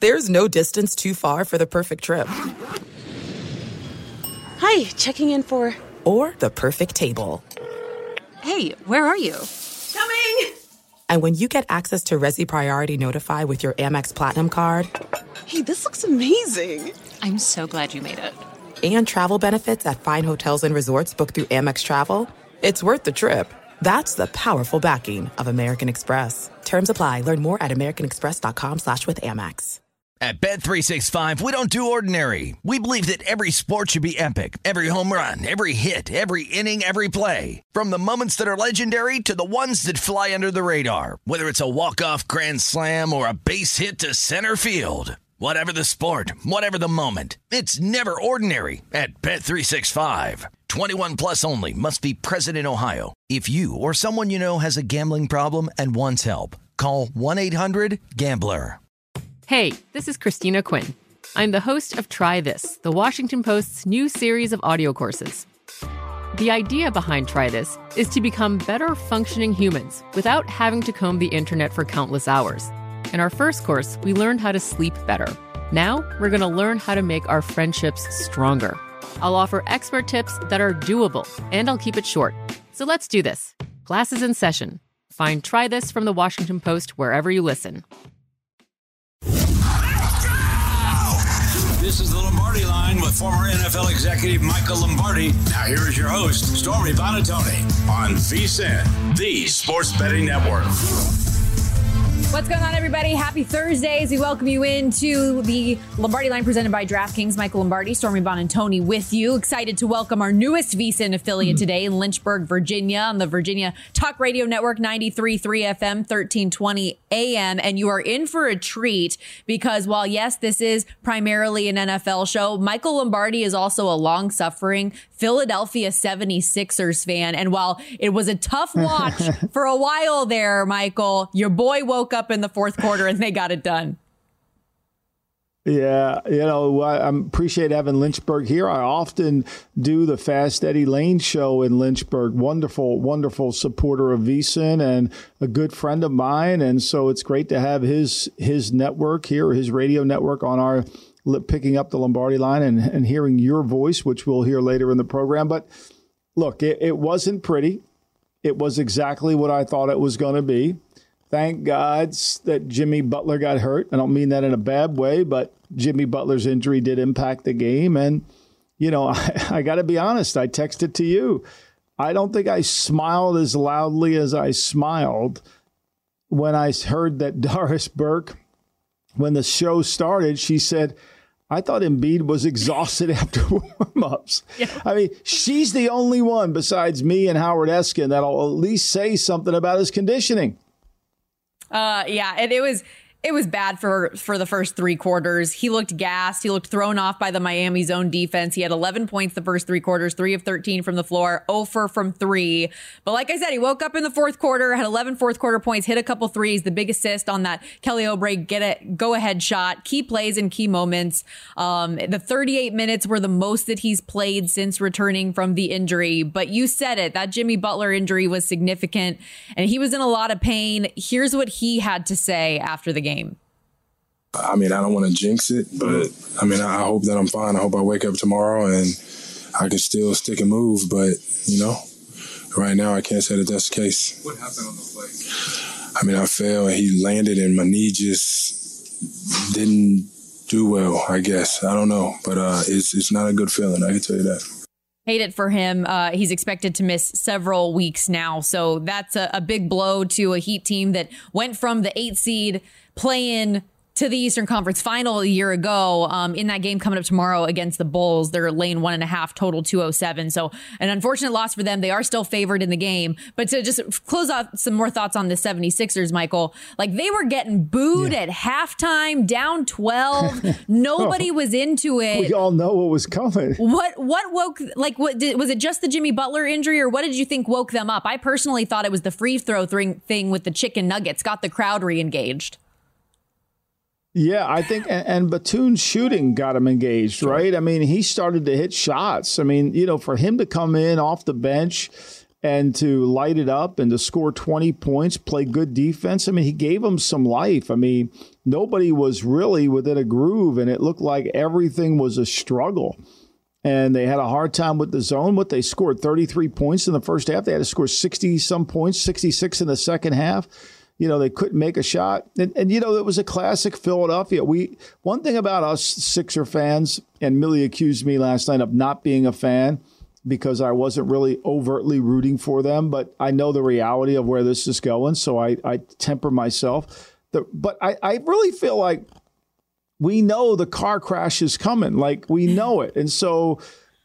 There's no distance too far for the perfect trip. Hi, checking in for... Or the perfect table. Hey, where are you? Coming! And when you get access to Resi Priority Notify with your Amex Platinum card... Hey, this looks amazing. I'm so glad you made it. And travel benefits at fine hotels and resorts booked through Amex Travel, it's worth the trip. That's the powerful backing of American Express. Terms apply. Learn more at americanexpress.com/withAmex. At Bet365, we don't do ordinary. We believe that every sport should be epic. Every home run, every hit, every inning, every play. From the moments that are legendary to the ones that fly under the radar. Whether it's a walk-off grand slam or a base hit to center field. Whatever the sport, whatever the moment. It's never ordinary at Bet365. 21 plus only. Must be present in Ohio. If you or someone you know has a gambling problem and wants help, call 1-800-GAMBLER. Hey, this is Christina Quinn. I'm the host of Try This, the Washington Post's new series of audio courses. The idea behind Try This is to become better functioning humans without having to comb the internet for countless hours. In our first course, we learned how to sleep better. Now, we're going to learn how to make our friendships stronger. I'll offer expert tips that are doable, and I'll keep it short. So let's do this. Class is in session. Find Try This from the Washington Post wherever you listen. This is the Lombardi Line with former NFL executive Michael Lombardi. Now here is your host, Stormy Buonantony, on VSiN, the Sports Betting Network. What's going on, everybody? Happy Thursday as we welcome you into the Lombardi Line presented by DraftKings. Michael Lombardi, Stormy Buonantony with you. Excited to welcome our newest VSiN affiliate today in Lynchburg, Virginia, on the Virginia Talk Radio Network, 93.3 FM, 1320 AM. And you are in for a treat because while, yes, this is primarily an NFL show, Michael Lombardi is also a long-suffering Philadelphia 76ers fan. And while it was a tough watch for a while there, Michael, your boy woke up in the fourth quarter and they got it done. Yeah, I appreciate having Lynchburg here. I often do the Fast Eddie Lane show in Lynchburg. Wonderful, wonderful supporter of VSiN and a good friend of mine. And so it's great to have his network here, his radio network on our picking up the Lombardi Line and hearing your voice, which we'll hear later in the program. But look, it wasn't pretty. It was exactly what I thought it was going to be. Thank God that Jimmy Butler got hurt. I don't mean that in a bad way, but Jimmy Butler's injury did impact the game. And, I got to be honest, I texted to you. I don't think I smiled as loudly as I smiled when I heard that Doris Burke, when the show started, she said, I thought Embiid was exhausted after warm-ups. Yeah. I mean, she's the only one besides me and Howard Eskin that'll at least say something about his conditioning. And it was bad for the first three quarters. He looked gassed. He looked thrown off by the Miami zone defense. He had 11 points the first three quarters, 3 of 13 from the floor, 0 from 3. But like I said, he woke up in the fourth quarter, had 11 fourth quarter points, hit a couple threes, the big assist on that Kelly Oubre go-ahead shot, key plays and key moments. The 38 minutes were the most that he's played since returning from the injury. But you said it, that Jimmy Butler injury was significant, and he was in a lot of pain. Here's what he had to say after the game. I mean, I don't want to jinx it, but I mean, I hope that I'm fine. I hope I wake up tomorrow and I can still stick and move. But, right now I can't say that that's the case. What happened on the play? I mean, I fell and he landed and my knee just didn't do well, I guess. I don't know, but it's not a good feeling. I can tell you that. Hate it for him. He's expected to miss several weeks now. So that's a big blow to a Heat team that went from the 8th seed play-in to the Eastern Conference Final a year ago. In that game coming up tomorrow against the Bulls, they're laying 1.5, total 207. So an unfortunate loss for them. They are still favored in the game. But to just close out some more thoughts on the 76ers, Michael, like they were getting booed at halftime, down 12. Nobody was into it. We all know what was coming. What woke, was it just the Jimmy Butler injury, or what did you think woke them up? I personally thought it was the free throw thing with the chicken nuggets, got the crowd re-engaged. Yeah, I think, and Batum's shooting got him engaged, right? I mean, he started to hit shots. I mean, for him to come in off the bench and to light it up and to score 20 points, play good defense. I mean, he gave them some life. I mean, nobody was really within a groove, and it looked like everything was a struggle. And they had a hard time with the zone, but they scored 33 points in the first half. They had to score 60-some points, 66 in the second half. You know, they couldn't make a shot. And you know, it was a classic Philadelphia. One thing about us Sixer fans, and Millie accused me last night of not being a fan because I wasn't really overtly rooting for them, but I know the reality of where this is going, so I temper myself. But I really feel like we know the car crash is coming. Like, we know it. And so,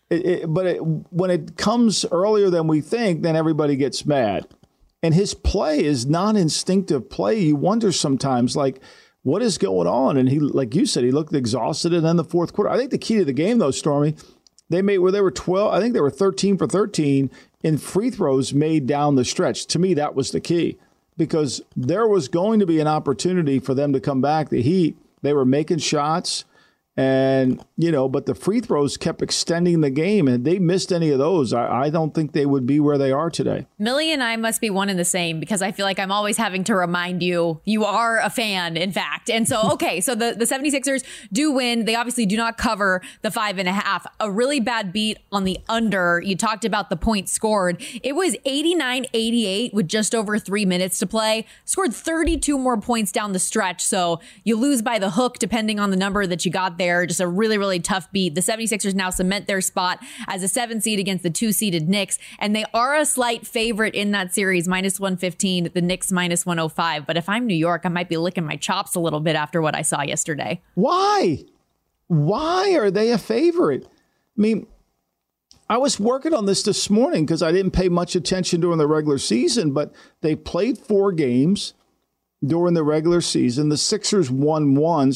when it comes earlier than we think, then everybody gets mad. And his play is non-instinctive play. You wonder sometimes, like, what is going on? And he, like you said, he looked exhausted. And then the fourth quarter, I think the key to the game, though, Stormy, they were 12. I think they were 13 for 13 in free throws made down the stretch. To me, that was the key, because there was going to be an opportunity for them to come back. The Heat, they were making shots, and, you know, but the free throws kept extending the game, and they missed any of those, I don't think they would be where they are today. Millie and I must be one and the same, because I feel like I'm always having to remind you are a fan, in fact. And so, okay, so the 76ers do win. They obviously do not cover the 5.5. A really bad beat on the under. You talked about the points scored. It was 89-88 with just over 3 minutes to play. Scored 32 more points down the stretch. So you lose by the hook, depending on the number that you got there. Just a really, really tough beat. The 76ers now cement their spot as a 7 seed against the 2-seeded Knicks, and they are a slight favorite in that series, -115, the Knicks -105. But if I'm New York, I might be licking my chops a little bit after what I saw yesterday. Why? Why are they a favorite? I mean, I was working on this morning because I didn't pay much attention during the regular season, but they played 4 games during the regular season. The Sixers won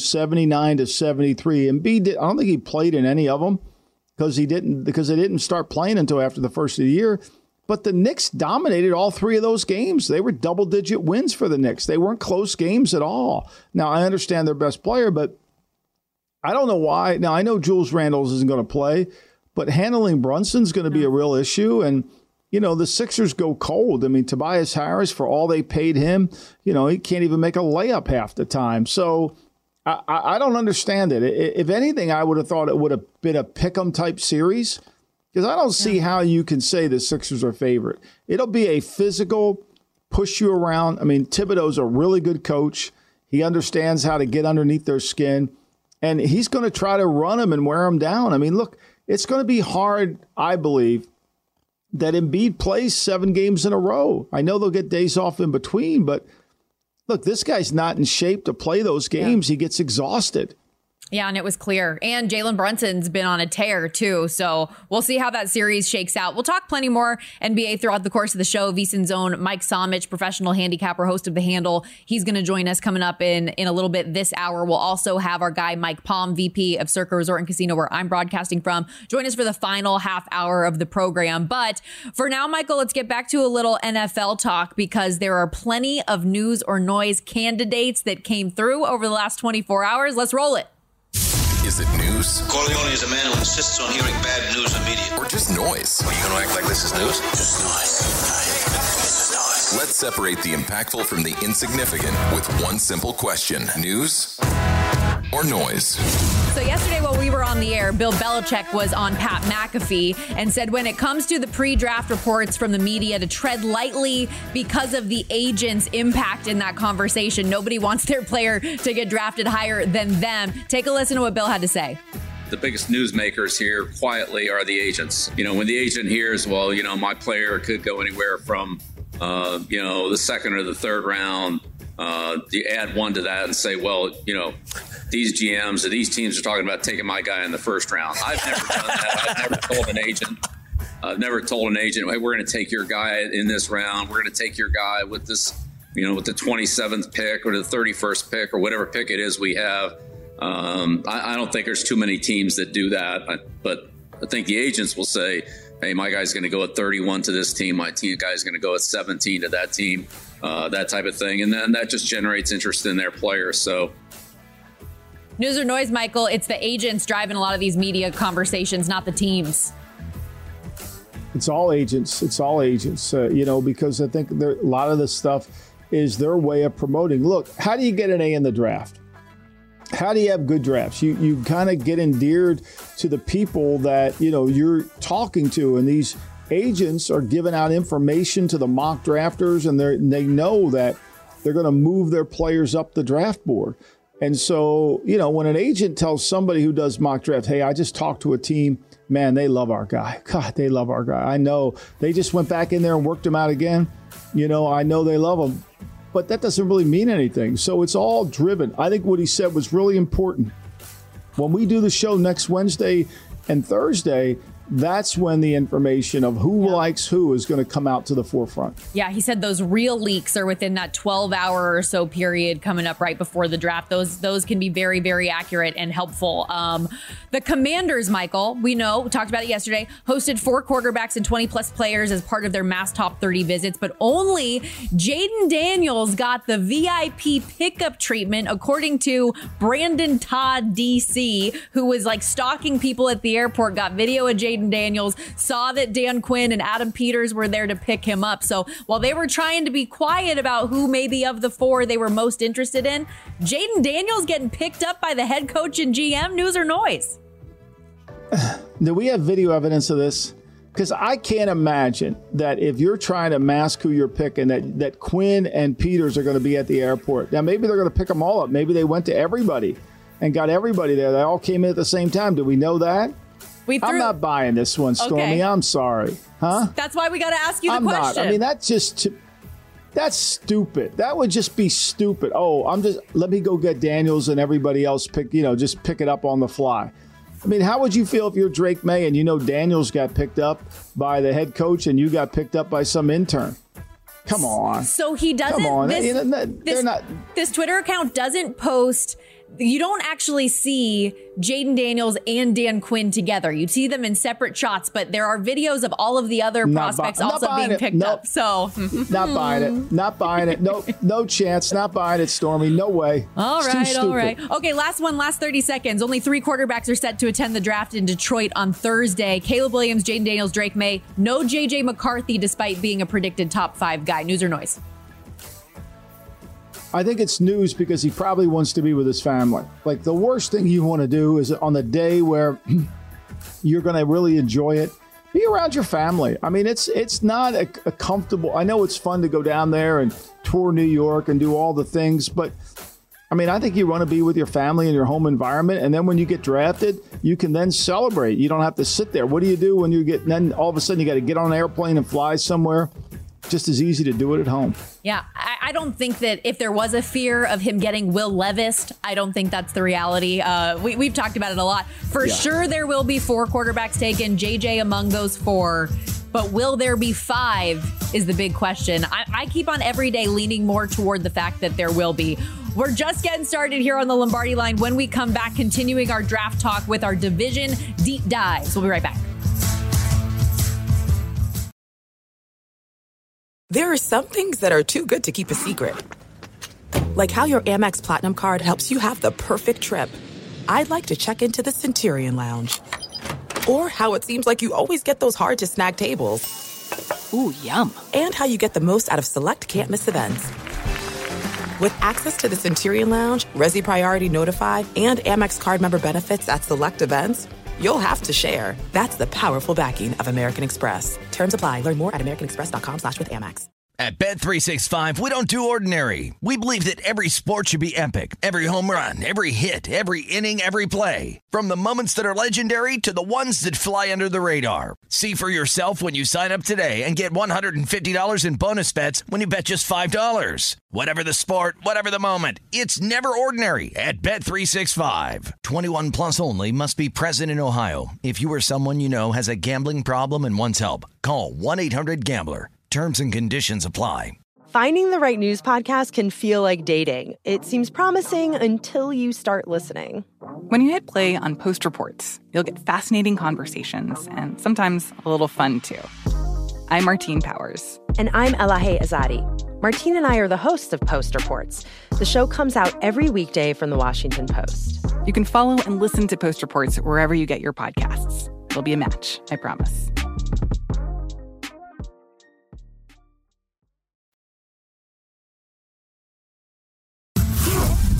79-73. Embiid, I don't think he played in any of them because they didn't start playing until after the first of the year. But the Knicks dominated all 3 of those games. They were double-digit wins for the Knicks. They weren't close games at all. Now, I understand their best player, but I don't know why. Now, I know Julius Randle isn't going to play, but handling Brunson's going to be a real issue. And you know, the Sixers go cold. I mean, Tobias Harris, for all they paid him, you know, he can't even make a layup half the time. So I don't understand it. If anything, I would have thought it would have been a pick'em type series, because I don't see how you can say the Sixers are favorite. It'll be a physical, push you around. I mean, Thibodeau's a really good coach. He understands how to get underneath their skin, and he's going to try to run them and wear them down. I mean, look, it's going to be hard, I believe, that Embiid plays 7 games in a row. I know they'll get days off in between, but look, this guy's not in shape to play those games. Yeah. He gets exhausted. Yeah, and it was clear. And Jalen Brunson's been on a tear, too. So we'll see how that series shakes out. We'll talk plenty more NBA throughout the course of the show. VSiN's own Mike Somich, professional handicapper, host of The Handle. He's going to join us coming up in a little bit this hour. We'll also have our guy Mike Palm, VP of Circa Resort and Casino, where I'm broadcasting from, join us for the final half hour of the program. But for now, Michael, let's get back to a little NFL talk, because there are plenty of news or noise candidates that came through over the last 24 hours. Let's roll it. Is it news? Corleone is a man who insists on hearing bad news in media. Or just noise? Are you going to act like this is news? Just noise. Let's separate the impactful from the insignificant with one simple question. News or noise? So yesterday while we were on the air, Bill Belichick was on Pat McAfee and said when it comes to the pre-draft reports from the media to tread lightly because of the agent's impact in that conversation. Nobody wants their player to get drafted higher than them. Take a listen to what Bill had to say. The biggest newsmakers here quietly are the agents. You know, when the agent hears, well, you know, my player could go anywhere from, you know, the second or the third round, you add one to that and say, well, you know, these GMs or these teams are talking about taking my guy in the first round. I've never done that. I've never told an agent, hey, we're going to take your guy in this round. We're going to take your guy with this, you know, with the 27th pick or the 31st pick or whatever pick it is we have. I don't think there's too many teams that do that. But I think the agents will say, hey, my guy's going to go at 31 to this team. My guy's going to go at 17 to that team, that type of thing. And then that just generates interest in their players. So. News or noise, Michael? It's the agents driving a lot of these media conversations, not the teams. It's all agents. It's all agents, because I think a lot of this stuff is their way of promoting. Look, how do you get an A in the draft? How do you have good drafts? You kind of get endeared to the people that, you're talking to. And these agents are giving out information to the mock drafters, and they know that they're going to move their players up the draft board. And so, when an agent tells somebody who does mock draft, hey, I just talked to a team, man, they love our guy. God, they love our guy. I know they just went back in there and worked him out again. I know they love him. But that doesn't really mean anything. So it's all driven. I think what he said was really important. When we do the show next Wednesday and Thursday, that's when the information of who likes who is going to come out to the forefront. Yeah, he said those real leaks are within that 12-hour or so period coming up right before the draft. Those can be very, very accurate and helpful. The Commanders, Michael, we talked about it yesterday, hosted 4 quarterbacks and 20-plus players as part of their mass top 30 visits, but only Jaden Daniels got the VIP pickup treatment, according to Brandon Todd, D.C., who was stalking people at the airport, got video of Jaden Daniels, saw that Dan Quinn and Adam Peters were there to pick him up. So while they were trying to be quiet about who maybe of the 4 they were most interested in, Jaden Daniels getting picked up by the head coach and GM, news or noise? Do we have video evidence of this? Because I can't imagine that if you're trying to mask who you're picking, that Quinn and Peters are going to be at the airport. Now, maybe they're going to pick them all up. Maybe they went to everybody and got everybody there. They all came in at the same time. Do we know that? I'm not buying this one, Stormy. Okay. I'm sorry. Huh? That's why we got to ask you the question. I'm not. That's stupid. That would just be stupid. Let me go get Daniels and everybody else just pick it up on the fly. I mean, how would you feel if you're Drake May and Daniels got picked up by the head coach and you got picked up by some intern? Come on. So he doesn't. Come on. This Twitter account doesn't post. You don't actually see Jaden Daniels and Dan Quinn together. You see them in separate shots, but there are videos of all of the other prospects also being picked up. So not buying it. Not buying it. No chance. Not buying it, Stormy. No way. All right. Okay, last 30 seconds. Only 3 quarterbacks are set to attend the draft in Detroit on Thursday. Caleb Williams, Jaden Daniels, Drake May. No JJ McCarthy, despite being a predicted top 5 guy. News or noise? I think it's news because he probably wants to be with his family. The worst thing you want to do is on the day where you're going to really enjoy it, be around your family. I mean, it's not a comfortable. I know it's fun to go down there and tour New York and do all the things, but I mean, I think you want to be with your family in your home environment. And then when you get drafted, you can then celebrate. You don't have to sit there. What do you do when you get, then all of a sudden you got to get on an airplane and fly somewhere? Just as easy to do it at home. Yeah, I don't think that if there was a fear of him getting Will Levis, I don't think that's the reality. We've talked about it a lot. For sure, there will be 4 quarterbacks taken, JJ among those 4. But will there be 5 is the big question. I keep on every day leaning more toward the fact that there will be. We're just getting started here on the Lombardi Line. When we come back, continuing our draft talk with our division deep dives. We'll be right back. There are some things that are too good to keep a secret. Like how your Amex Platinum card helps you have the perfect trip. I'd like to check into the Centurion Lounge. Or how it seems like you always get those hard-to-snag tables. Ooh, yum. And how you get the most out of select can't-miss events. With access to the Centurion Lounge, Resi Priority Notified, and Amex card member benefits at select events, you'll have to share. That's the powerful backing of American Express. Terms apply. Learn more at americanexpress.com/withAmex. At Bet365, we don't do ordinary. We believe that every sport should be epic. Every home run, every hit, every inning, every play. From the moments that are legendary to the ones that fly under the radar. See for yourself when you sign up today and get $150 in bonus bets when you bet just $5. Whatever the sport, whatever the moment, it's never ordinary at Bet365. 21 plus only. Must be present in Ohio. If you or someone you know has a gambling problem and wants help, call 1-800-GAMBLER. Terms and conditions apply. Finding the right news podcast can feel like dating. It seems promising until you start listening. When you hit play on Post Reports, you'll get fascinating conversations and sometimes a little fun, too. I'm Martine Powers. And I'm Elahe Azadi. Martine and I are the hosts of Post Reports. The show comes out every weekday from The Washington Post. You can follow and listen to Post Reports wherever you get your podcasts. It'll be a match, I promise.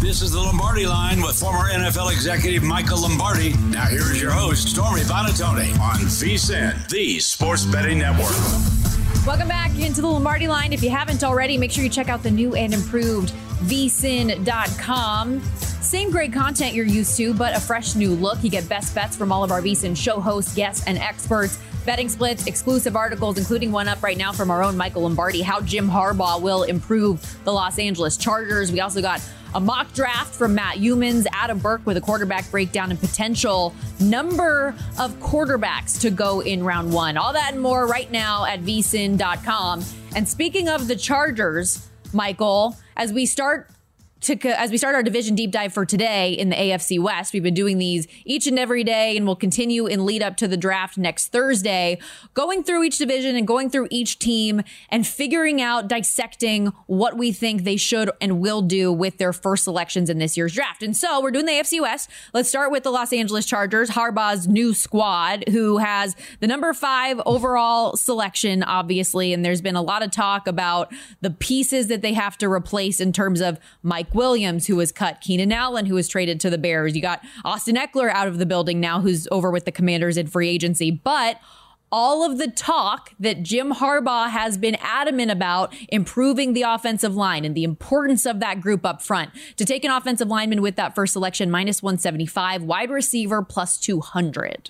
This is the Lombardi Line with former NFL executive Michael Lombardi. Now here is your host, Stormy Buonantony on VSiN, the Sports Betting Network. Welcome back into the Lombardi Line. If you haven't already, make sure you check out the new and improved VSiN.com. Same great content you're used to, but a fresh new look. You get best bets from all of our VSiN show hosts, guests, and experts. Betting splits, exclusive articles, including one up right now from our own Michael Lombardi, how Jim Harbaugh will improve the Los Angeles Chargers. We also got a mock draft from Matt Youmans, Adam Burke with a quarterback breakdown and potential number of quarterbacks to go in round one. All that and more right now at VSiN.com. And speaking of the Chargers, Michael, as we start our division deep dive for today in the AFC West, we've been doing these each and every day, and we'll continue in lead up to the draft next Thursday, going through each division and going through each team and figuring out, dissecting what we think they should and will do with their first selections in this year's draft. And so we're doing the AFC West. Let's start with the Los Angeles Chargers, Harbaugh's new squad, who has the number 5 overall selection, obviously. And there's been a lot of talk about the pieces that they have to replace in terms of Mike Williams, who was cut, Keenan Allen, who was traded to the Bears. You got Austin Eckler out of the building now, who's over with the Commanders in free agency. But all of the talk that Jim Harbaugh has been adamant about improving the offensive line and the importance of that group up front. To take an offensive lineman with that first selection, -175, wide receiver +200.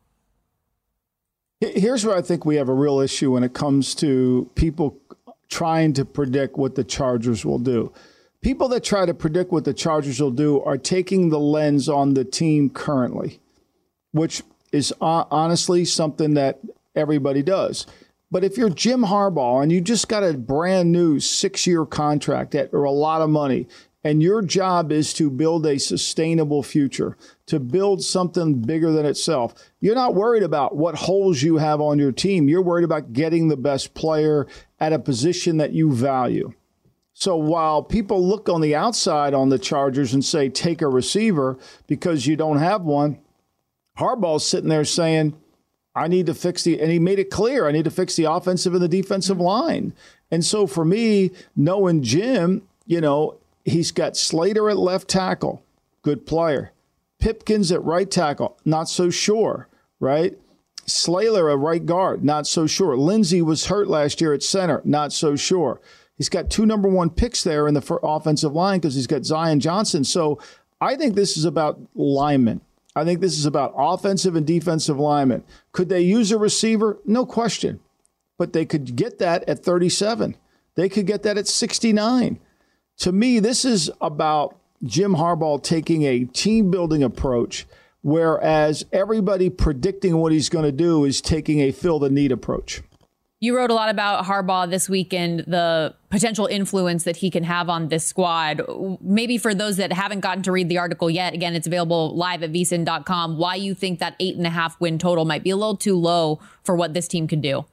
Here's where I think we have a real issue when it comes to people trying to predict what the Chargers will do. People that try to predict what the Chargers will do are taking the lens on the team currently, which is honestly something that everybody does. But if you're Jim Harbaugh and you just got a brand new 6-year contract or a lot of money, and your job is to build a sustainable future, to build something bigger than itself, you're not worried about what holes you have on your team. You're worried about getting the best player at a position that you value. So while people look on the outside on the Chargers and say, take a receiver because you don't have one, Harbaugh's sitting there saying, I need to fix and he made it clear, I need to fix the offensive and the defensive line. And so for me, knowing Jim, he's got Slater at left tackle, good player. Pipkins at right tackle, not so sure, right? Slater at right guard, not so sure. Lindsey was hurt last year at center, not so sure. He's got 2 number 1 picks there in the offensive line because he's got Zion Johnson. So I think this is about linemen. I think this is about offensive and defensive linemen. Could they use a receiver? No question. But they could get that at 37. They could get that at 69. To me, this is about Jim Harbaugh taking a team-building approach, whereas everybody predicting what he's going to do is taking a fill-the-need approach. You wrote a lot about Harbaugh this weekend, the potential influence that he can have on this squad. Maybe for those that haven't gotten to read the article yet, again, it's available live at VSiN.com, why you think that 8.5 win total might be a little too low for what this team could do.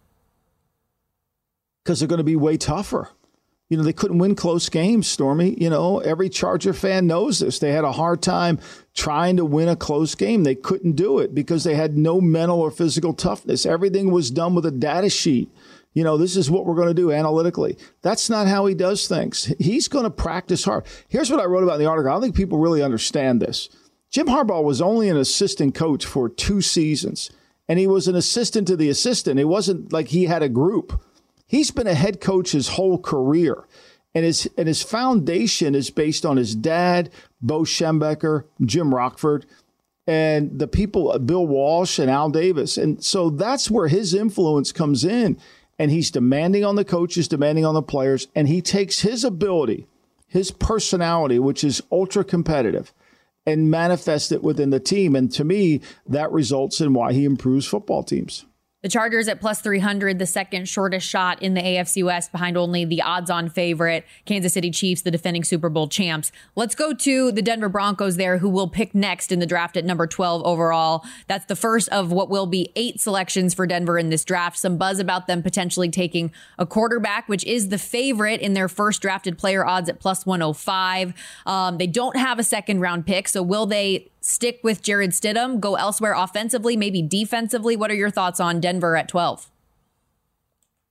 Because they're going to be way tougher. They couldn't win close games, Stormy. Every Charger fan knows this. They had a hard time trying to win a close game. They couldn't do it because they had no mental or physical toughness. Everything was done with a data sheet. This is what we're going to do analytically. That's not how he does things. He's going to practice hard. Here's what I wrote about in the article. I don't think people really understand this. Jim Harbaugh was only an assistant coach for 2 seasons, and he was an assistant to the assistant. It wasn't like he had a group. He's been a head coach his whole career, and his foundation is based on his dad, Bo Schembechler, Jim Rockford, and the people, Bill Walsh and Al Davis. And so that's where his influence comes in, and he's demanding on the coaches, demanding on the players, and he takes his ability, his personality, which is ultra competitive, and manifests it within the team. And to me, that results in why he improves football teams. The Chargers at +300, the second shortest shot in the AFC West, behind only the odds-on favorite, Kansas City Chiefs, the defending Super Bowl champs. Let's go to the Denver Broncos there, who will pick next in the draft at number 12 overall. That's the first of what will be 8 selections for Denver in this draft. Some buzz about them potentially taking a quarterback, which is the favorite in their first drafted player odds at +105. They don't have a second-round pick, so will they stick with Jarrett Stidham, go elsewhere offensively, maybe defensively? What are your thoughts on Denver at 12?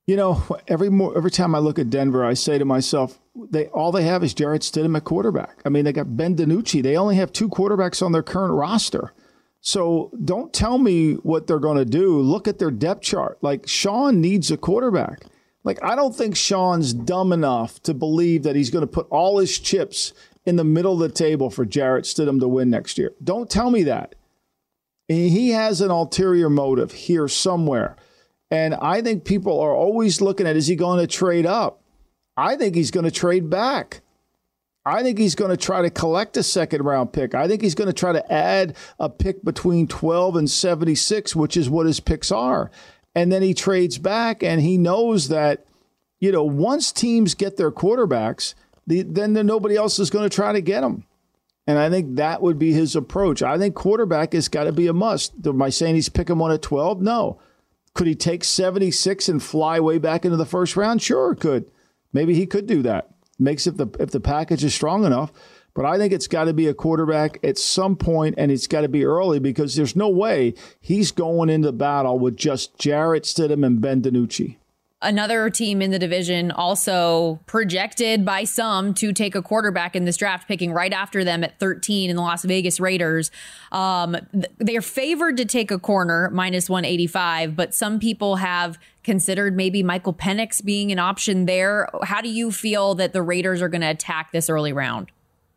You know, every time I look at Denver, I say to myself, all they have is Jarrett Stidham at quarterback. I mean, they got Ben DiNucci. They only have 2 quarterbacks on their current roster. So don't tell me what they're going to do. Look at their depth chart. Like, Sean needs a quarterback. Like, I don't think Sean's dumb enough to believe that he's going to put all his chips in the middle of the table for Jarrett Stidham to win next year. Don't tell me that. He has an ulterior motive here somewhere. And I think people are always looking at, is he going to trade up? I think he's going to trade back. I think he's going to try to collect a second-round pick. I think he's going to try to add a pick between 12 and 76, which is what his picks are. And then he trades back, and he knows that, you know, once teams get their quarterbacks, then nobody else is going to try to get them. And I think that would be his approach. I think quarterback has got to be a must. Am I saying he's picking one at 12? No. Could he take 76 and fly way back into the first round? Sure, could. Maybe he could do that. Makes if the package is strong enough. But I think it's got to be a quarterback at some point, and it's got to be early, because there's no way he's going into battle with just Jarrett Stidham and Ben DiNucci. Another team in the division also projected by some to take a quarterback in this draft, picking right after them at 13 in the Las Vegas Raiders. They're favored to take a corner, minus 185, but some people have considered maybe Michael Penix being an option there. How do you feel that the Raiders are going to attack this early round?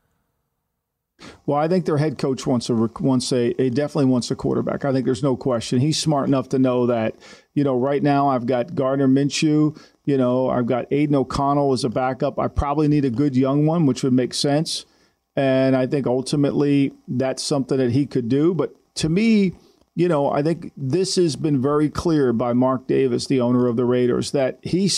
Well, I think their head coach definitely wants a quarterback. I think there's no question. He's smart enough to know that, you know, right now I've got Gardner Minshew, you know, I've got Aiden O'Connell as a backup. I probably need a good young one, which would make sense. And I think ultimately that's something that he could do. But to me, you know, I think this has been very clear by Mark Davis, the owner of the Raiders, that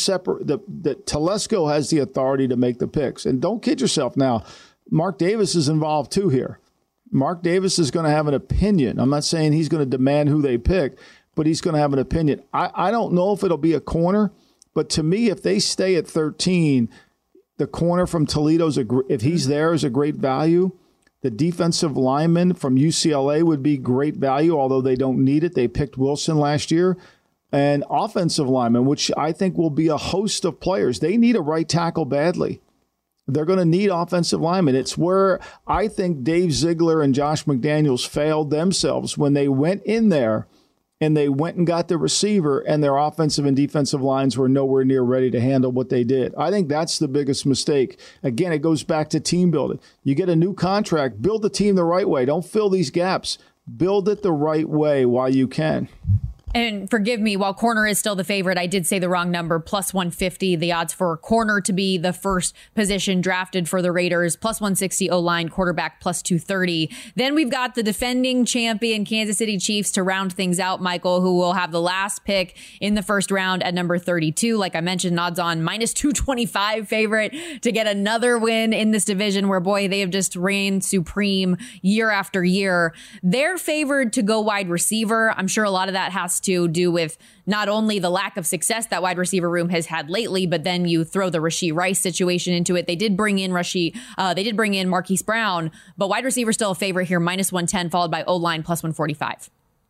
that Telesco has the authority to make the picks. And don't kid yourself now. Mark Davis is involved too here. Mark Davis is going to have an opinion. I'm not saying he's going to demand who they pick, but he's going to have an opinion. I don't know if it'll be a corner, but to me, if they stay at 13, the corner from Toledo, if he's there, is a great value. The defensive lineman from UCLA would be great value, although they don't need it. They picked Wilson last year. And offensive lineman, which I think will be a host of players. They need a right tackle badly. They're going to need offensive linemen. It's where I think Dave Ziegler and Josh McDaniels failed themselves when they went in there and they went and got the receiver, and their offensive and defensive lines were nowhere near ready to handle what they did. I think that's the biggest mistake. Again, it goes back to team building. You get a new contract, build the team the right way. Don't fill these gaps. Build it the right way while you can. And forgive me, while corner is still the favorite, I did say the wrong number, plus 150, the odds for corner to be the first position drafted for the Raiders, plus 160 O-line, quarterback, plus 230. Then we've got the defending champion Kansas City Chiefs to round things out, Michael, who will have the last pick in the first round at number 32. Like I mentioned, odds on minus 225 favorite to get another win in this division where, boy, they have just reigned supreme year after year. They're favored to go wide receiver. I'm sure a lot of that has to do with not only the lack of success that wide receiver room has had lately, but then you throw the Rashee Rice situation into it. They did bring in Marquise Brown, but wide receiver still a favorite here, minus 110, followed by O-line plus 145.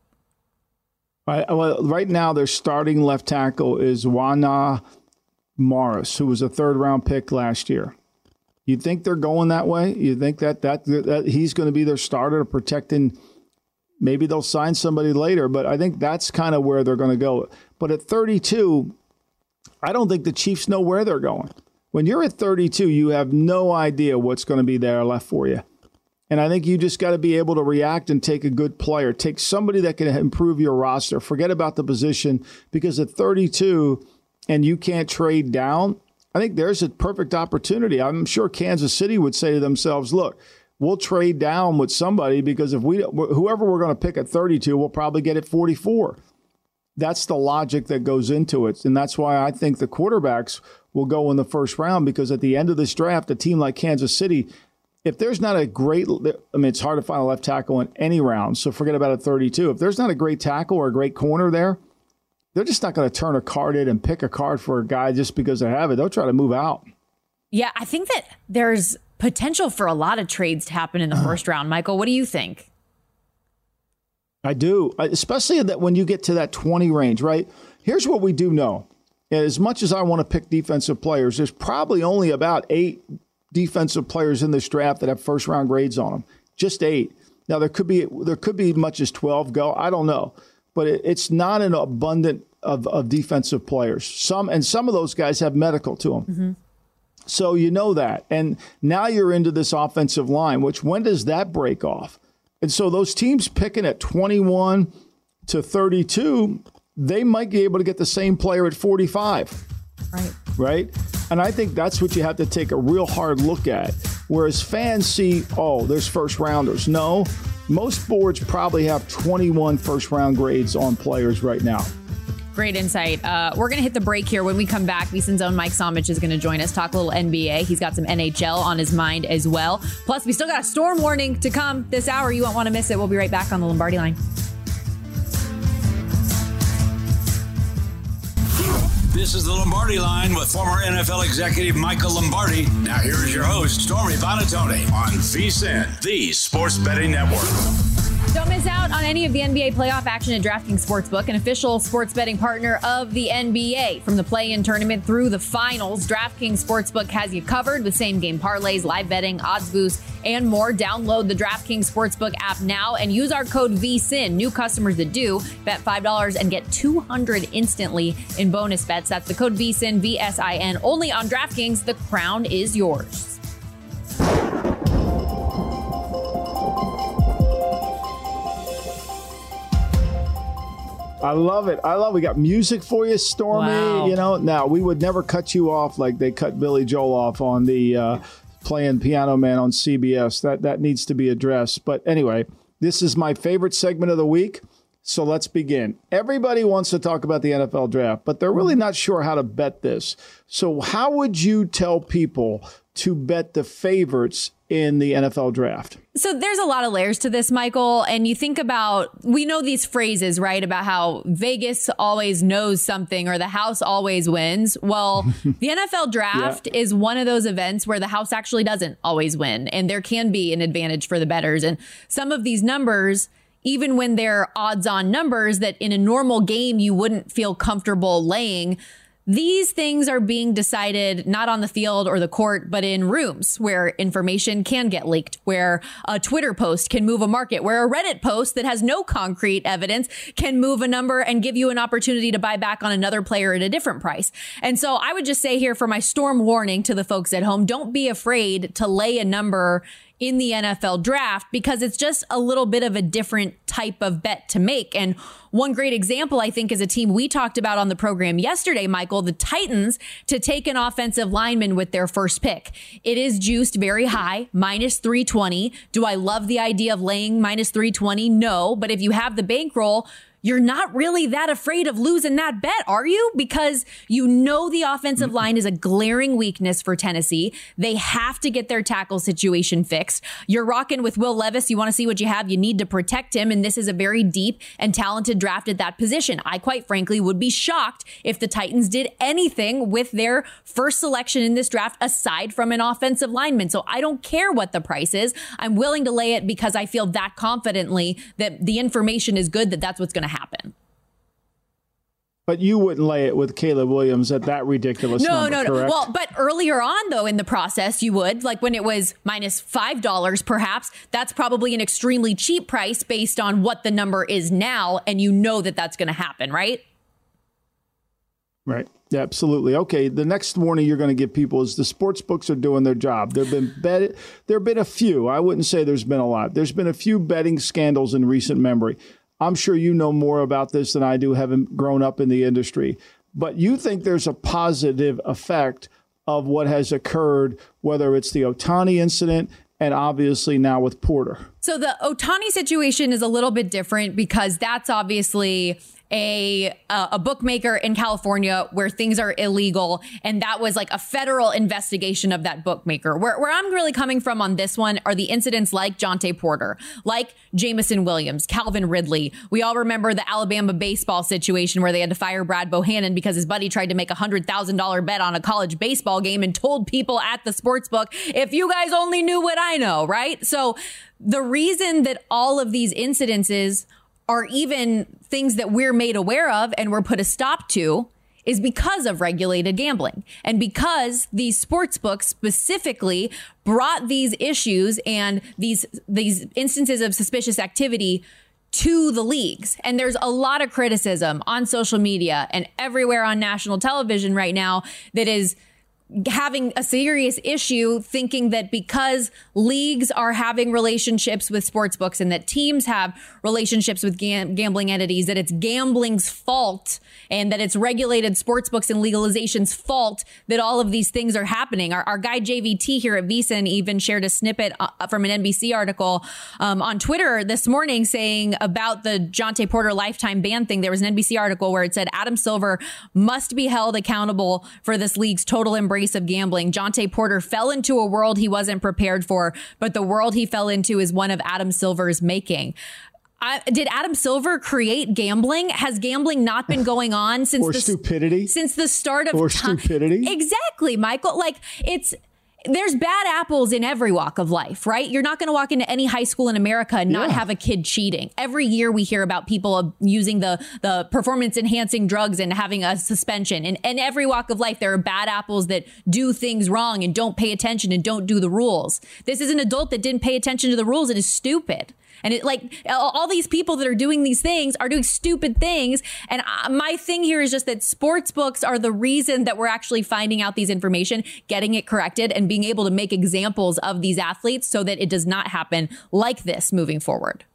Right now, their starting left tackle is Wana Morris, who was a third-round pick last year. You think they're going that way? You think that he's going to be their starter, protecting? Maybe they'll sign somebody later, but I think that's kind of where they're going to go. But at 32, I don't think the Chiefs know where they're going. When you're at 32, you have no idea what's going to be there left for you. And I think you just got to be able to react and take a good player. Take somebody that can improve your roster. Forget about the position, because at 32 and you can't trade down, I think there's a perfect opportunity. I'm sure Kansas City would say to themselves, look, we'll trade down with somebody, because if whoever we're going to pick at 32, we'll probably get at 44. That's the logic that goes into it. And that's why I think the quarterbacks will go in the first round, because at the end of this draft, a team like Kansas City, if there's not a great, it's hard to find a left tackle in any round, so forget about at 32. If there's not a great tackle or a great corner there, they're just not going to turn a card in and pick a card for a guy just because they have it. They'll try to move out. Yeah, I think that there's potential for a lot of trades to happen in the first round. Michael, what do you think? I do, especially that when you get to that 20 range, right? Here's what we do know. as much as I want to pick defensive players, there's probably only about 8 defensive players in this draft that have first-round grades on them. Just 8. Now, there could be much as 12 go. I don't know. But it's not an abundant of defensive players. Some of those guys have medical to them. Mm-hmm. So you know that. And now you're into this offensive line, which when does that break off? And so those teams picking at 21 to 32, they might be able to get the same player at 45. Right? And I think that's what you have to take a real hard look at. Whereas fans see, there's first rounders. No, most boards probably have 21 first round grades on players right now. Great insight. We're going to hit the break here. When we come back, VSiN's own Mike Somich is going to join us, talk a little NBA. He's got some NHL on his mind as well. Plus, we still got a storm warning to come this hour. You won't want to miss it. We'll be right back on the Lombardi Line. This is the Lombardi Line with former NFL executive Michael Lombardi. Now here is your host, Stormy Buonantony, on VSiN, the Sports Betting Network. Don't miss out on any of the NBA playoff action at DraftKings Sportsbook, an official sports betting partner of the NBA. From the play-in tournament through the finals, DraftKings Sportsbook has you covered with same-game parlays, live betting, odds boosts, and more. Download the DraftKings Sportsbook app now and use our code VSiN. New customers that do, bet $5 and get $200 instantly in bonus bets. That's the code VSiN, VSIN, only on DraftKings. The crown is yours. I love it. We got music for you, Stormy. Wow. Now we would never cut you off like they cut Billy Joel off on the playing Piano Man on CBS. That needs to be addressed. But anyway, this is my favorite segment of the week. So let's begin. Everybody wants to talk about the NFL draft, but they're really not sure how to bet this. So how would you tell people to bet the favorites in the NFL draft? So there's a lot of layers to this, Michael. And you think about, we know these phrases, right? About how Vegas always knows something or the house always wins. Well, the NFL draft is one of those events where the house actually doesn't always win. And there can be an advantage for the bettors. And some of these numbers, even when they're odds on numbers that in a normal game you wouldn't feel comfortable laying, these things are being decided not on the field or the court, but in rooms where information can get leaked, where a Twitter post can move a market, where a Reddit post that has no concrete evidence can move a number and give you an opportunity to buy back on another player at a different price. And so I would just say here for my storm warning to the folks at home, don't be afraid to lay a number in the NFL draft because it's just a little bit of a different type of bet to make. And one great example, I think, is a team we talked about on the program yesterday, Michael, the Titans, to take an offensive lineman with their first pick. It is juiced very high, minus 320. Do I love the idea of laying minus 320? No. But if you have the bankroll, you're not really that afraid of losing that bet, are you? Because you know the offensive line is a glaring weakness for Tennessee. They have to get their tackle situation fixed. You're rocking with Will Levis. You want to see what you have. You need to protect him. And this is a very deep and talented draft at that position. I quite frankly would be shocked if the Titans did anything with their first selection in this draft aside from an offensive lineman. So I don't care what the price is. I'm willing to lay it because I feel that confidently that the information is good, that that's what's going to happen. But you wouldn't lay it with Caleb Williams at that ridiculous number, correct? Well, but earlier on, though, in the process, you would. Like when it was minus $5, perhaps, that's probably an extremely cheap price based on what the number is now, and you know that that's going to happen, right? Right. Yeah, absolutely. Okay, the next warning you're going to give people is the sports books are doing their job. There have been a few. I wouldn't say there's been a lot. There's been a few betting scandals in recent memory. I'm sure you know more about this than I do, having grown up in the industry. But you think there's a positive effect of what has occurred, whether it's the Ohtani incident and obviously now with Porter. So the Ohtani situation is a little bit different because that's obviously a bookmaker in California where things are illegal. And that was like a federal investigation of that bookmaker. Where I'm really coming from on this one are the incidents like Jonte Porter, like Jameson Williams, Calvin Ridley. We all remember the Alabama baseball situation where they had to fire Brad Bohannon because his buddy tried to make a $100,000 bet on a college baseball game and told people at the sports book, if you guys only knew what I know, right? So the reason that all of these incidences are even things that we're made aware of and we're put a stop to is because of regulated gambling. And because these sports books specifically brought these issues and these instances of suspicious activity to the leagues. And there's a lot of criticism on social media and everywhere on national television right now that is having a serious issue, thinking that because leagues are having relationships with sports books and that teams have relationships with gambling entities, that it's gambling's fault and that it's regulated sports books and legalization's fault that all of these things are happening. Our guy JVT here at VSiN even shared a snippet from an NBC article on Twitter this morning saying about the Jontay Porter lifetime ban thing. There was an NBC article where it said Adam Silver must be held accountable for this league's total embrace of gambling. Jontay Porter fell into a world he wasn't prepared for, but the world he fell into is one of Adam Silver's making. Did Adam Silver create gambling? Has gambling not been going on since stupidity? Since the start of or time? Stupidity? Exactly, Michael. Like there's bad apples in every walk of life, right? You're not going to walk into any high school in America and not have a kid cheating. Every year we hear about people using the performance enhancing drugs and having a suspension. And in every walk of life, there are bad apples that do things wrong and don't pay attention and don't do the rules. This is an adult that didn't pay attention to the rules and is stupid. And all these people that are doing these things are doing stupid things. And my thing here is just that sports books are the reason that we're actually finding out these information, getting it corrected, and being able to make examples of these athletes so that it does not happen like this moving forward.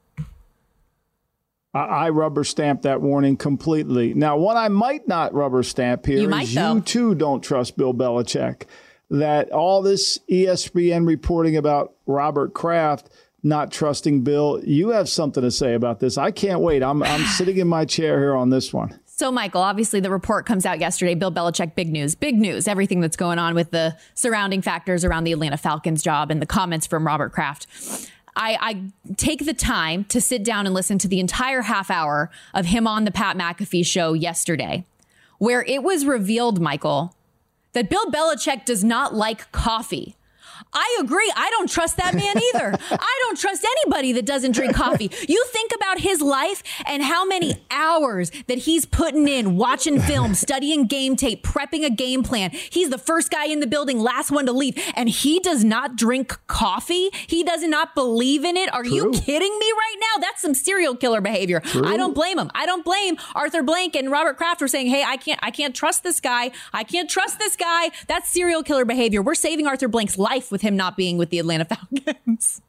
I rubber stamp that warning completely. Now, what I might not rubber stamp here is you too don't trust Bill Belichick. That all this ESPN reporting about Robert Kraft not trusting Bill, you have something to say about this. I can't wait. I'm sitting in my chair here on this one. So, Michael, obviously the report comes out yesterday. Bill Belichick, big news, everything that's going on with the surrounding factors around the Atlanta Falcons job and the comments from Robert Kraft. I take the time to sit down and listen to the entire half hour of him on the Pat McAfee show yesterday, where it was revealed, Michael, that Bill Belichick does not like coffee. I agree. I don't trust that man either. I don't trust anybody that doesn't drink coffee. You think about his life and how many hours that he's putting in, watching film, studying game tape, prepping a game plan. He's the first guy in the building, last one to leave. And he does not drink coffee. He does not believe in it. Are you kidding me right now? That's some serial killer behavior. True. I don't blame him. I don't blame Arthur Blank and Robert Kraft for saying, hey, I can't trust this guy. I can't trust this guy. That's serial killer behavior. We're saving Arthur Blank's life with him not being with the Atlanta Falcons.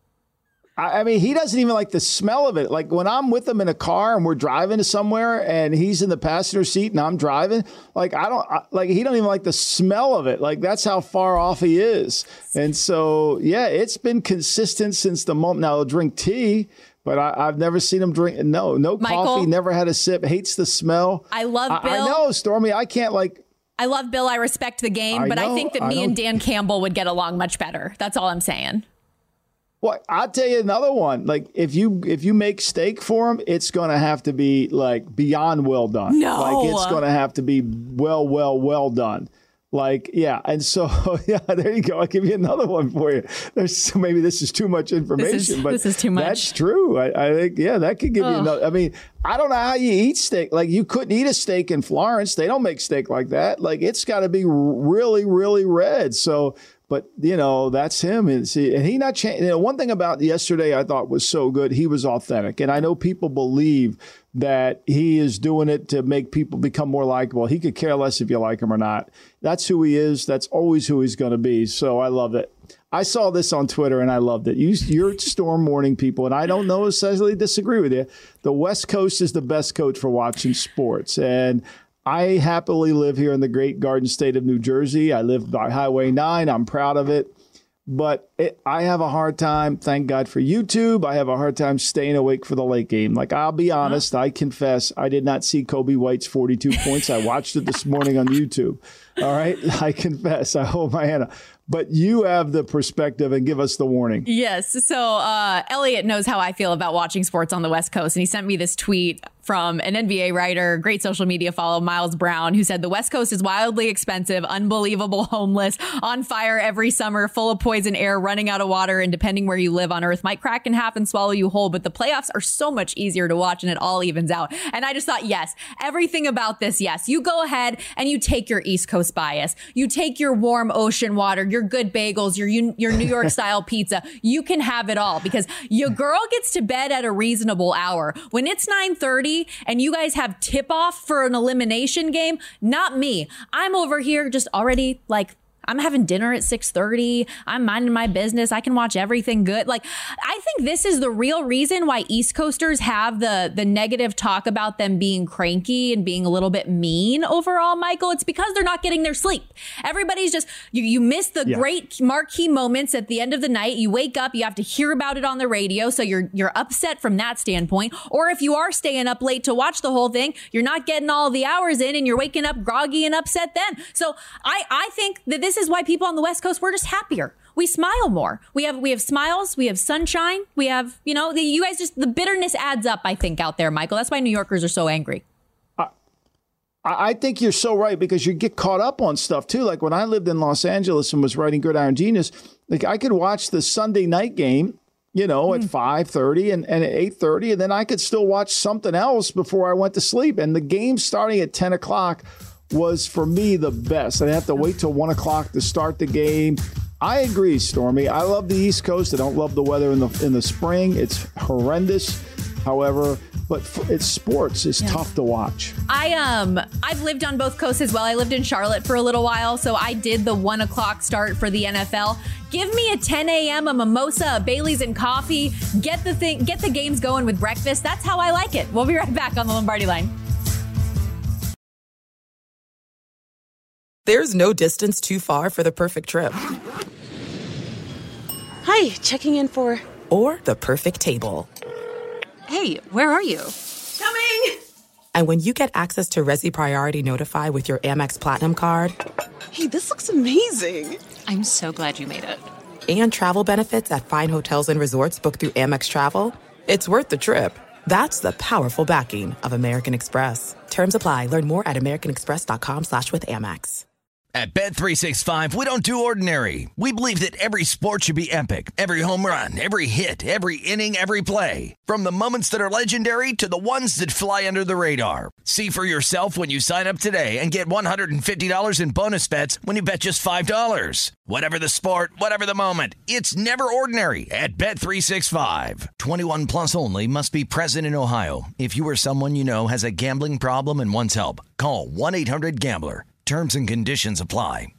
I mean, he doesn't even like the smell of it. Like when I'm with him in a car and we're driving to somewhere and he's in the passenger seat and I'm driving, he don't even like the smell of it. Like that's how far off he is. And so, yeah, it's been consistent since the moment. Now he'll drink tea, but I've never seen him drink. No Michael, coffee, never had a sip, hates the smell. I love Bill. I know, Stormy. I love Bill. I respect the game, but I think that me and Dan Campbell would get along much better. That's all I'm saying. Well, I'll tell you another one. Like if you make steak for him, it's going to have to be like beyond well done. No. Like it's going to have to be well done. Like, yeah. And so, yeah, there you go. I'll give you another one for you. Maybe this is too much information, but this is too much. That's true. I think, yeah, that could give you another. I mean, I don't know how you eat steak. Like you couldn't eat a steak in Florence. They don't make steak like that. Like it's got to be really, really red. So, but that's him. And he not changed. One thing about yesterday I thought was so good. He was authentic. And I know people believe that he is doing it to make people become more likable. He could care less if you like him or not. That's who he is. That's always who he's going to be. So I love it. I saw this on Twitter and I loved it. You're Storm morning people, and I don't necessarily disagree with you. The West Coast is the best coach for watching sports. And I happily live here in the great Garden State of New Jersey. I live by Highway 9. I'm proud of it. But I have a hard time, thank God for YouTube, I have a hard time staying awake for the late game. Like, I'll be honest, I confess, I did not see Kobe White's 42 points. I watched it this morning on YouTube. All right? I confess. I hold my hand up. But you have the perspective and give us the warning. Yes. So Elliot knows how I feel about watching sports on the West Coast. And he sent me this tweet from an NBA writer, great social media follow, Miles Brown, who said the West Coast is wildly expensive, unbelievable, homeless, on fire every summer, full of poison air, running out of water, and depending where you live on Earth, might crack in half and swallow you whole. But the playoffs are so much easier to watch, and it all evens out. And I just thought, yes, everything about this, yes. You go ahead and you take your East Coast bias. You take your warm ocean water, your good bagels, your New York style pizza. You can have it all because your girl gets to bed at a reasonable hour. When it's 9:30 and you guys have tip off for an elimination game, not me. I'm over here just already like, I'm having dinner at 6:30. I'm minding my business. I can watch everything good. Like, I think this is the real reason why East Coasters have the negative talk about them being cranky and being a little bit mean overall, Michael. It's because they're not getting their sleep. Everybody's just, you miss the great marquee moments at the end of the night. You wake up, you have to hear about it on the radio. So you're upset from that standpoint. Or if you are staying up late to watch the whole thing, you're not getting all the hours in and you're waking up groggy and upset then. So I think that this is why people on the West Coast, we're just happier. We smile more. We have smiles. We have sunshine. We have, you guys just, the bitterness adds up, I think, out there, Michael. That's why New Yorkers are so angry. I think you're so right because you get caught up on stuff, too. Like when I lived in Los Angeles and was writing Gridiron Genius, like I could watch the Sunday night game, at 5:30 and at 8:30, and then I could still watch something else before I went to sleep. And the game starting at 10 o'clock was for me the best. I'd have to wait till 1 o'clock to start the game. I agree, Stormy. I love the East Coast. I don't love the weather in the spring. It's horrendous. However, but it's sports. It's tough to watch. I've lived on both coasts as well. I lived in Charlotte for a little while, so I did the 1 o'clock start for the NFL. Give me a 10 a.m., a mimosa, a Bailey's and coffee. Get the games going with breakfast. That's how I like it. We'll be right back on the Lombardi Line. There's no distance too far for the perfect trip. Hi, checking in for... Or the perfect table. Hey, where are you? Coming! And when you get access to Resi Priority Notify with your Amex Platinum card... Hey, this looks amazing! I'm so glad you made it. And travel benefits at fine hotels and resorts booked through Amex Travel, it's worth the trip. That's the powerful backing of American Express. Terms apply. Learn more at americanexpress.com/withAmex. At Bet365, we don't do ordinary. We believe that every sport should be epic. Every home run, every hit, every inning, every play. From the moments that are legendary to the ones that fly under the radar. See for yourself when you sign up today and get $150 in bonus bets when you bet just $5. Whatever the sport, whatever the moment, it's never ordinary at Bet365. 21 plus only. Must be present in Ohio. If you or someone you know has a gambling problem and wants help, call 1-800-GAMBLER. Terms and conditions apply.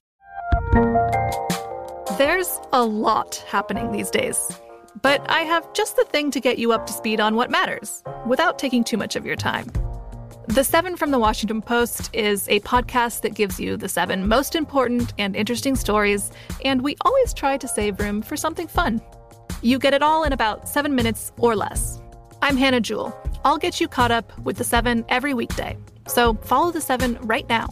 There's a lot happening these days, but I have just the thing to get you up to speed on what matters without taking too much of your time. The 7 from the Washington Post is a podcast that gives you the 7 most important and interesting stories, and we always try to save room for something fun. You get it all in about 7 minutes or less. I'm Hannah Jewell. I'll get you caught up with the 7 every weekday. So follow the 7 right now.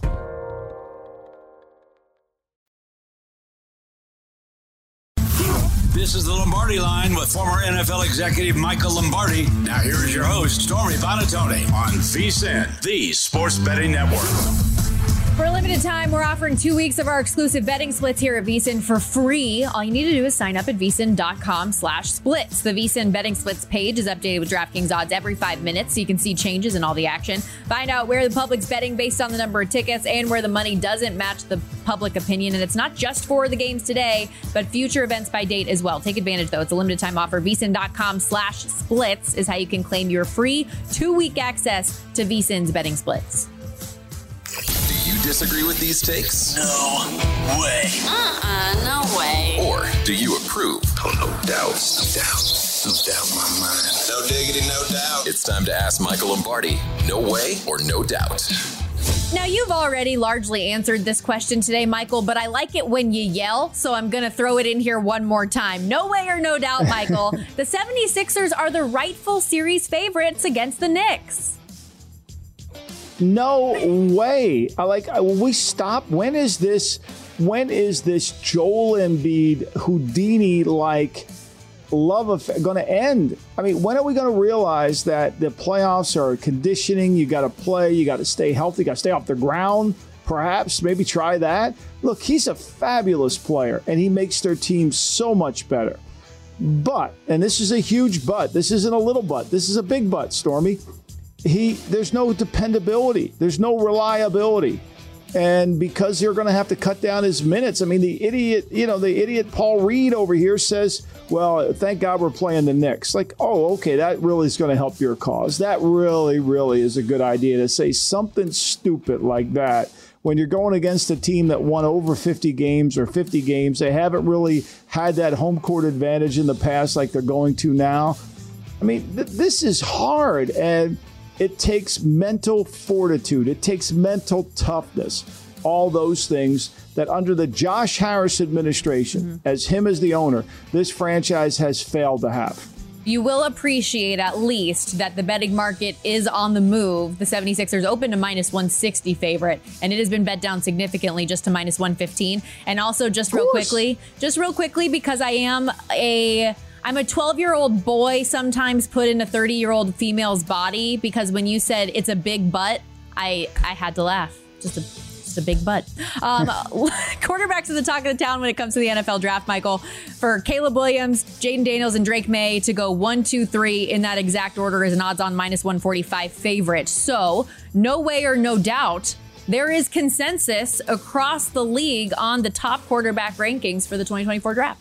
This is the Lombardi Line with former NFL executive Michael Lombardi. Now here is your host, Stormy Buonantony, on VSiN, the Sports Betting Network. For a limited time, we're offering 2 weeks of our exclusive betting splits here at VSiN for free. All you need to do is sign up at VSiN.com/splits. The VSiN betting splits page is updated with DraftKings odds every 5 minutes, so you can see changes in all the action. Find out where the public's betting based on the number of tickets and where the money doesn't match the public opinion. And it's not just for the games today, but future events by date as well. Take advantage, though. It's a limited time offer. VSiN.com/splits is how you can claim your free 2-week access to VSiN's betting splits. Do you disagree with these takes? No way. No way. Or do you approve? Oh, no doubt. No doubt in my mind. No diggity, no doubt. It's time to ask Michael Lombardi. No way or no doubt? Now, you've already largely answered this question today, Michael, but I like it when you yell, so I'm going to throw it in here one more time. No way or no doubt, Michael. The 76ers are the rightful series favorites against the Knicks. No way. We stop. When is this Joel Embiid Houdini-like love affair going to end? I mean, when are we going to realize that the playoffs are conditioning? You got to play. You got to stay healthy. You got to stay off the ground. perhaps maybe try that. Look, he's a fabulous player, and he makes their team so much better. But, and this is a huge but, this isn't a little but, this is a big but, Stormy. There's no dependability. There's no reliability. And because you're going to have to cut down his minutes, I mean, the idiot Paul Reed over here says, well, thank God we're playing the Knicks. Like, oh, okay, that really is going to help your cause. That really, really is a good idea to say something stupid like that when you're going against a team that won over 50 games or 50 games. They haven't really had that home court advantage in the past like they're going to now. I mean, this is hard, and it takes mental fortitude. It takes mental toughness. All those things that under the Josh Harris administration, as him as the owner, this franchise has failed to have. You will appreciate at least that the betting market is on the move. The 76ers open to minus 160 favorite, and it has been bet down significantly just to minus 115. And also just real quickly, because I'm a 12-year-old boy sometimes put in a 30-year-old female's body, because when you said it's a big butt, I had to laugh. Just a big butt. Quarterbacks are the talk of the town when it comes to the NFL draft, Michael. For Caleb Williams, Jaden Daniels, and Drake May to go 1, 2, 3 in that exact order is an odds-on minus 145 favorite. So no way or no doubt, there is consensus across the league on the top quarterback rankings for the 2024 draft.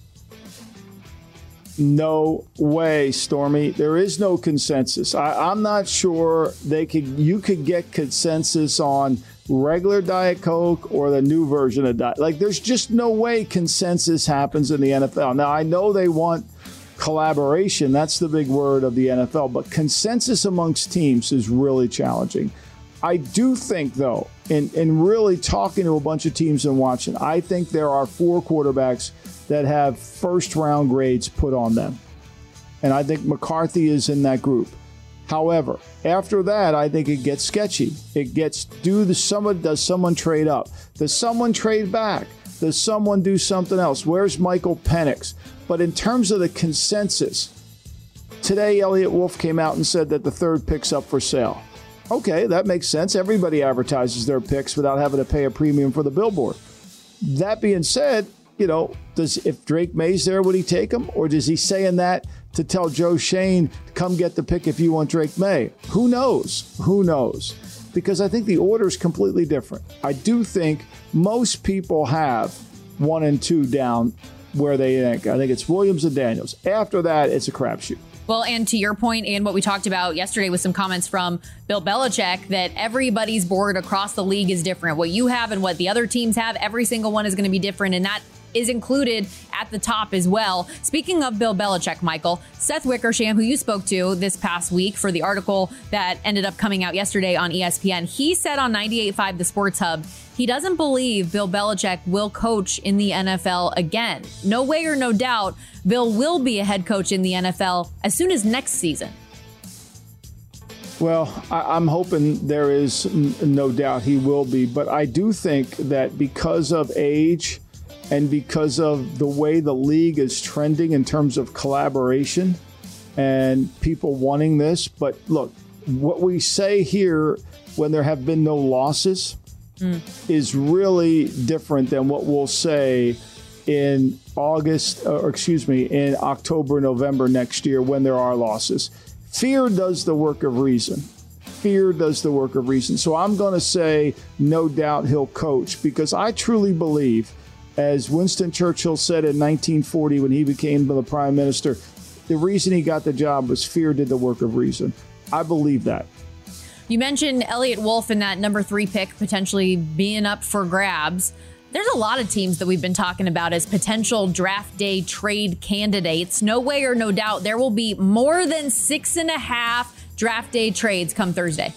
No way, Stormy. There is no consensus. I'm not sure you could get consensus on regular Diet Coke or the new version of Diet. Like, there's just no way consensus happens in the NFL. Now, I know they want collaboration. That's the big word of the NFL. But consensus amongst teams is really challenging. I do think, though, in really talking to a bunch of teams and watching, I think there are 4 quarterbacks that have first-round grades put on them. And I think McCarthy is in that group. However, after that, I think it gets sketchy. It gets, does someone trade up? Does someone trade back? Does someone do something else? Where's Michael Penix? But in terms of the consensus, today Elliott Wolf came out and said that the 3rd pick's up for sale. Okay, that makes sense. Everybody advertises their picks without having to pay a premium for the billboard. That being said, if Drake May's there, would he take him? Or is he saying that to tell Joe Shane, come get the pick if you want Drake May? Who knows? Who knows? Because I think the order is completely different. I do think most people have 1 and 2 down where they think. I think it's Williams and Daniels. After that, it's a crapshoot. Well, and to your point and what we talked about yesterday with some comments from Bill Belichick, that everybody's board across the league is different. What you have and what the other teams have, every single one is going to be different. And that is included at the top as well. Speaking of Bill Belichick, Michael, Seth Wickersham, who you spoke to this past week for the article that ended up coming out yesterday on ESPN, he said on 98.5 The Sports Hub, he doesn't believe Bill Belichick will coach in the NFL again. No way or no doubt, Bill will be a head coach in the NFL as soon as next season. Well, I'm hoping there is no doubt he will be, but I do think that because of age and because of the way the league is trending in terms of collaboration and people wanting this. But look, what we say here when there have been no losses is really different than what we'll say in in October, November next year when there are losses. Fear does the work of reason. Fear does the work of reason. So I'm going to say no doubt he'll coach, because I truly believe, as Winston Churchill said in 1940 when he became the prime minister, the reason he got the job was fear did the work of reason. I believe that. You mentioned Elliott Wolf in that number 3 pick potentially being up for grabs. There's a lot of teams that we've been talking about as potential draft day trade candidates. No way or no doubt there will be more than 6.5 draft day trades come Thursday.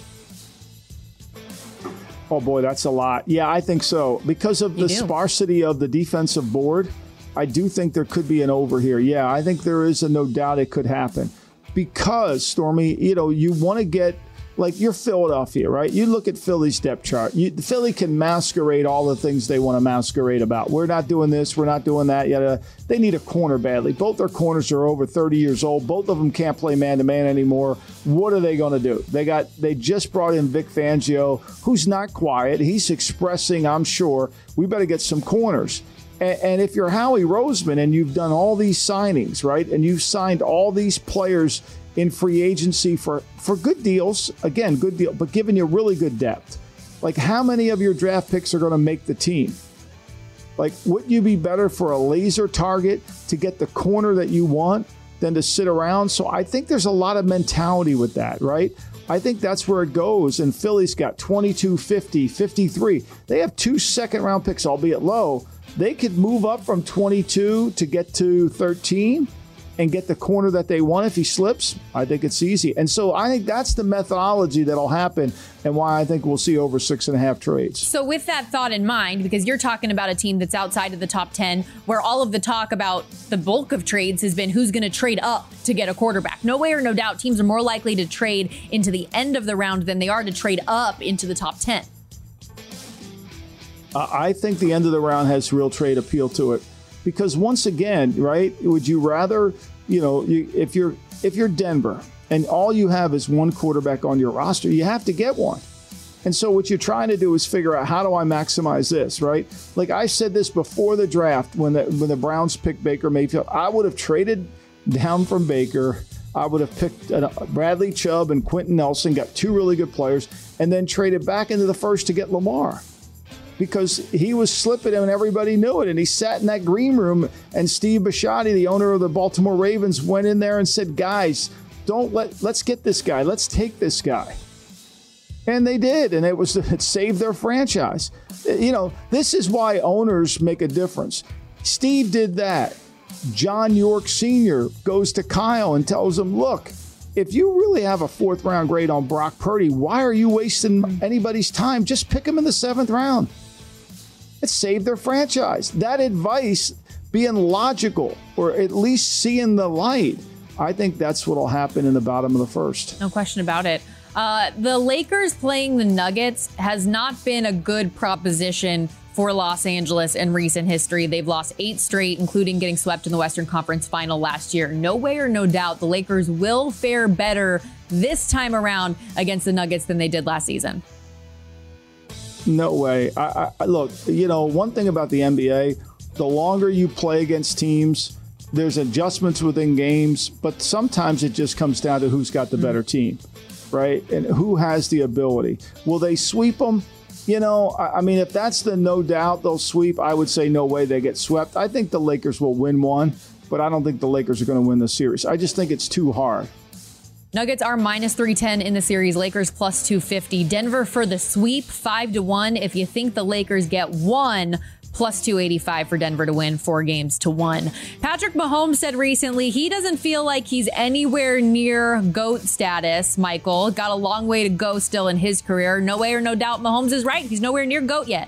Oh, boy, that's a lot. Yeah, I think so. Because of the sparsity of the defensive board, I do think there could be an over here. Yeah, I think there is a no doubt it could happen. Because, Stormy, you want to get like you're Philadelphia, right? You look at Philly's depth chart. Philly can masquerade all the things they want to masquerade about. We're not doing this. We're not doing that. Yet they need a corner badly. Both their corners are over 30 years old. Both of them can't play man-to-man anymore. What are they going to do? They just brought in Vic Fangio, who's not quiet. He's expressing, I'm sure, we better get some corners. And if you're Howie Roseman and you've done all these signings, right, and you've signed all these players in free agency for good deals, again, good deal, but giving you really good depth. Like, how many of your draft picks are going to make the team? Like, wouldn't you be better for a laser target to get the corner that you want than to sit around? So I think there's a lot of mentality with that, right? I think that's where it goes. And Philly's got 22, 50, 53. They have 2 second-round picks, albeit low. They could move up from 22 to get to 13 and get the corner that they want if he slips. I think it's easy. And so I think that's the methodology that'll happen and why I think we'll see over 6.5 trades. So with that thought in mind, because you're talking about a team that's outside of the top 10, where all of the talk about the bulk of trades has been who's going to trade up to get a quarterback. No way or no doubt, teams are more likely to trade into the end of the round than they are to trade up into the top 10. I think the end of the round has real trade appeal to it. Because once again, right, would you rather, if you're Denver and all you have is one quarterback on your roster, you have to get one. And so what you're trying to do is figure out, how do I maximize this, right? Like I said this before the draft when the Browns picked Baker Mayfield, I would have traded down from Baker. I would have picked Bradley Chubb and Quentin Nelson, got 2 really good players, and then traded back into the first to get Lamar. Because he was slipping and everybody knew it. And he sat in that green room and Steve Bisciotti, the owner of the Baltimore Ravens, went in there and said, guys, let's get this guy. Let's take this guy. And they did. And it saved their franchise. This is why owners make a difference. Steve did that. John York Sr. goes to Kyle and tells him, look, if you really have a 4th round grade on Brock Purdy, why are you wasting anybody's time? Just pick him in the 7th round. It saved their franchise. That advice, being logical or at least seeing the light, I think that's what will happen in the bottom of the first. No question about it. The Lakers playing the Nuggets has not been a good proposition for Los Angeles in recent history. They've lost 8 straight, including getting swept in the Western Conference Final last year. No way or no doubt the Lakers will fare better this time around against the Nuggets than they did last season. No way. Look, one thing about the NBA, the longer you play against teams, there's adjustments within games, but sometimes it just comes down to who's got the better team, right? And who has the ability. Will they sweep them? If that's the no doubt they'll sweep, I would say no way they get swept. I think the Lakers will win one, but I don't think the Lakers are going to win the series. I just think it's too hard. Nuggets are minus 310 in the series. Lakers plus 250. Denver for the sweep, 5-1. If you think the Lakers get one, plus 285 for Denver to win, 4-1. Patrick Mahomes said recently he doesn't feel like he's anywhere near GOAT status, Michael. Got a long way to go still in his career. No way or no doubt Mahomes is right. He's nowhere near GOAT yet.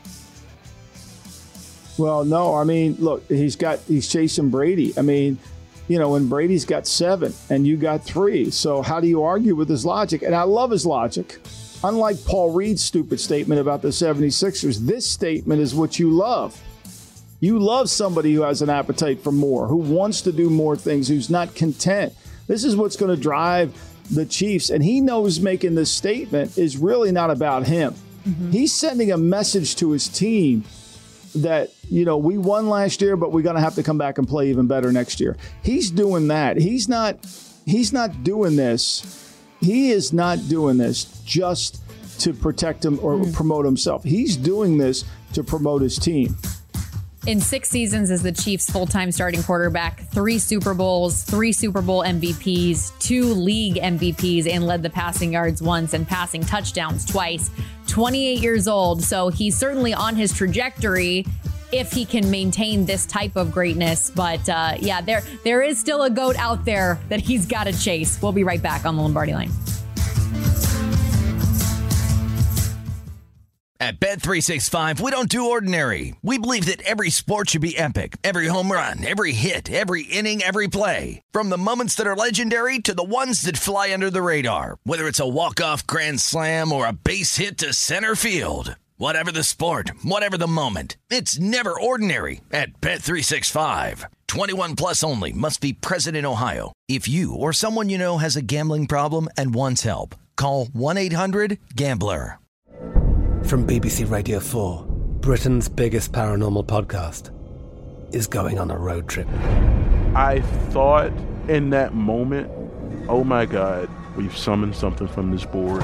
Well, no, look, he's chasing Brady. When Brady's got 7 and you got 3. So how do you argue with his logic? And I love his logic. Unlike Paul Reed's stupid statement about the 76ers, this statement is what you love. You love somebody who has an appetite for more, who wants to do more things, who's not content. This is what's going to drive the Chiefs. And he knows making this statement is really not about him. Mm-hmm. He's sending a message to his team that, we won last year, but we're going to have to come back and play even better next year. He's doing that. He's not doing this. He is not doing this just to protect him or promote himself. He's doing this to promote his team. In 6 seasons as the Chiefs' full-time starting quarterback, 3 Super Bowls, 3 Super Bowl MVPs, 2 league MVPs, and led the passing yards once and passing touchdowns twice. 28 years old, so he's certainly on his trajectory if he can maintain this type of greatness. But there is still a GOAT out there that he's got to chase. We'll be right back on the Lombardi Line. At Bet365, we don't do ordinary. We believe that every sport should be epic. Every home run, every hit, every inning, every play. From the moments that are legendary to the ones that fly under the radar. Whether it's a walk-off grand slam or a base hit to center field. Whatever the sport, whatever the moment. It's never ordinary at Bet365. 21 plus only. Must be present in Ohio. If you or someone you know has a gambling problem and wants help, call 1-800-GAMBLER. From BBC Radio 4, Britain's biggest paranormal podcast is going on a road trip. I thought in that moment, oh my God, we've summoned something from this board.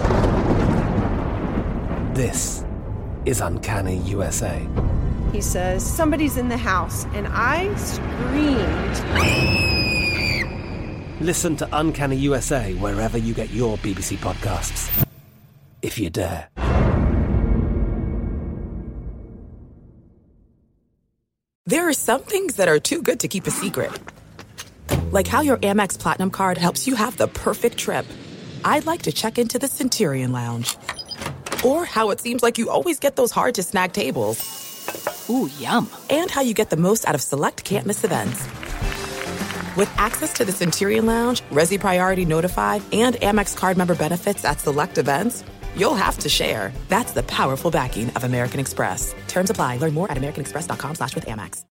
This is Uncanny USA. He says, somebody's in the house, and I screamed. Listen to Uncanny USA wherever you get your BBC podcasts, if you dare. There are some things that are too good to keep a secret. Like how your Amex Platinum card helps you have the perfect trip. I'd like to check into the Centurion Lounge. Or how it seems like you always get those hard-to-snag tables. Ooh, yum. And how you get the most out of select can't-miss events. With access to the Centurion Lounge, Resi Priority Notified, and Amex card member benefits at select events, you'll have to share. That's the powerful backing of American Express. Terms apply. Learn more at americanexpress.com/withAmex.